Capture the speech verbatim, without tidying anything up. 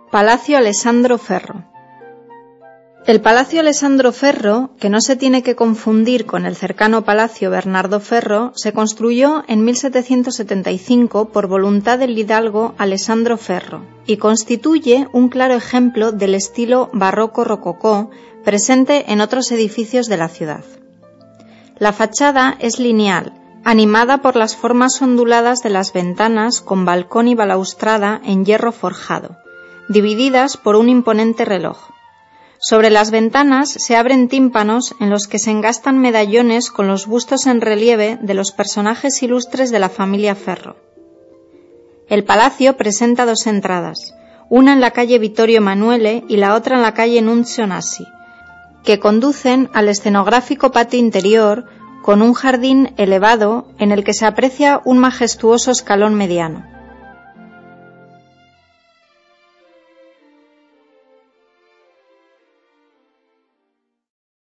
Palacio Alessandro Ferro. El Palacio Alessandro Ferro, que no se tiene que confundir con el cercano Palacio Bernardo Ferro, se construyó en mil setecientos setenta y cinco por voluntad del hidalgo Alessandro Ferro y constituye un claro ejemplo del estilo barroco-rococó presente en otros edificios de la ciudad. La fachada es lineal, animada por las formas onduladas de las ventanas con balcón y balaustrada en hierro forjado, divididas por un imponente reloj. Sobre las ventanas se abren tímpanos en los que se engastan medallones con los bustos en relieve de los personajes ilustres de la familia Ferro. El palacio presenta dos entradas, una en la calle Vittorio Emanuele y la otra en la calle Nunzio Nassi, que conducen al escenográfico patio interior con un jardín elevado en el que se aprecia un majestuoso escalón mediano.